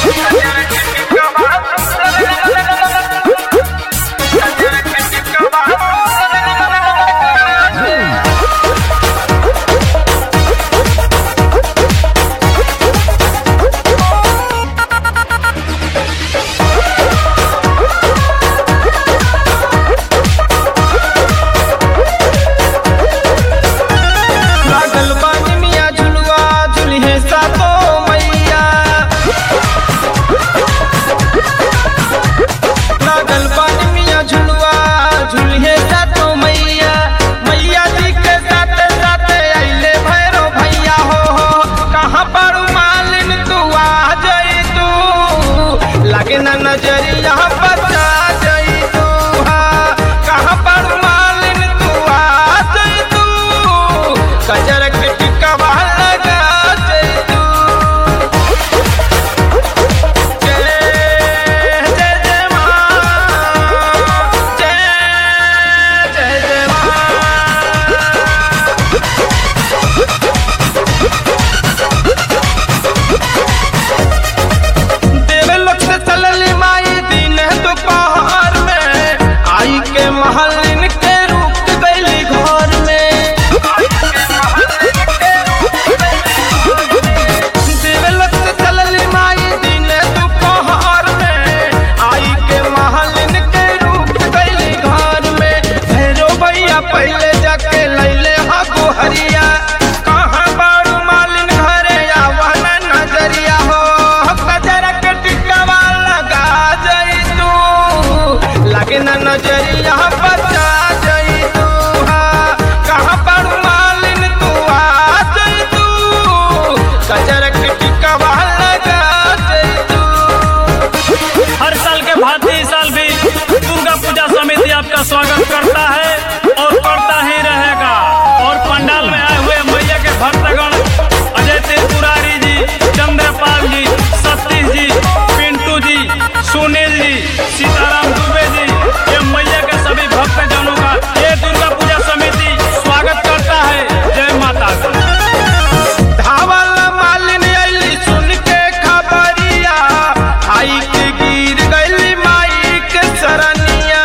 नजरिया बचा जई तू कहाँ पर मालिन तू आ जई तू कजर के टिकवा लगा जई तू जय जय जय माँ जय जय जय महलिन के रूप गईली घर में देवलक से चलली माई दिन दोपहर में आई के महलिन के रूप गईली घर में भैरो भैया पहले जाके लैले हा गोहरिया कहाँ बारू मालिन घरे आवन नजरिया हो कजरा के टिकवा लगा जई तू लगे न नजरिया बचा जई तू कहाँ पर मालिन तू आ जई तू कजर के टिकवा लगा जई तू। हर साल के भांति इस साल भी दुर्गा पूजा समिति आपका स्वागत करता है और करता ही रहेगा। और पंडाल में आए हुए मैया के भक्तगण अजय त्रिपुरारी जी, चंद्रपाल जी, सतीश जी, पिंटू जी, सुनील जी, सीताराम दुबे जी, ये मैया के सभी भक्तजनों का ये दुर्गा पूजा समिति स्वागत करता है। जय माता दी। धावल मालिन अली सुन के खबरिया आई के गिर गईली माई के सरनिया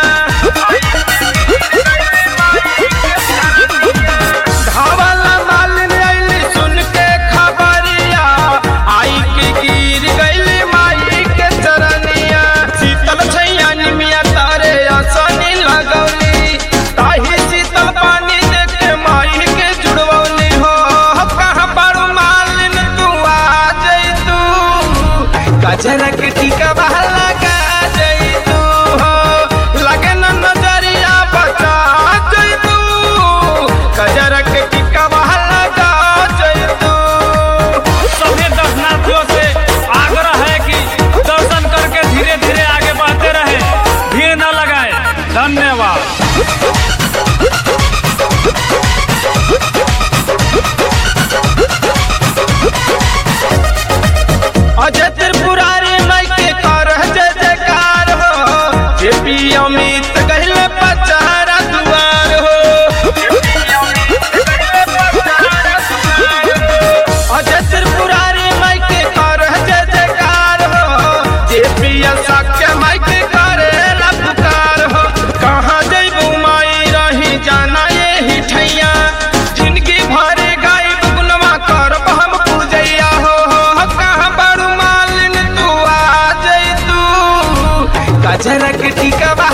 धावल मालिन अली सुन के खबरिया आई के गिर गईली माई के सरनिया शीतल छैया निमिया तारे आसनी लगौली ताही शीतल पानी देके माई के जुड़वली हो कहाँ पर मालिन तू आ जई तू कजरा के टिकवा लगा जई तू लगे न नजरिया बचा जई तू कजरा के टिकवा लगा जई तू। सभी दर्शनार्थियों से आग्रह है कि दर्शन करके धीरे धीरे आगे बढ़ते रहे, भीड़ न लगाए। धन्यवाद। अजय त्रिपुरारी माई के कर जय जयकार हो जेपी अमित कहले पचारा दुआर हो अजय त्रिपुरारी माई के कर जय जयकार हो जेपी साक्य माई के करे पुकार हो कहाँ जइबू माई रही जाना ये ठैया जिंदगी भरे गायब गुनवा करब हम पूजैया हो कहाँ बारू मालिन तू आ जई तू कजरा के टिकवा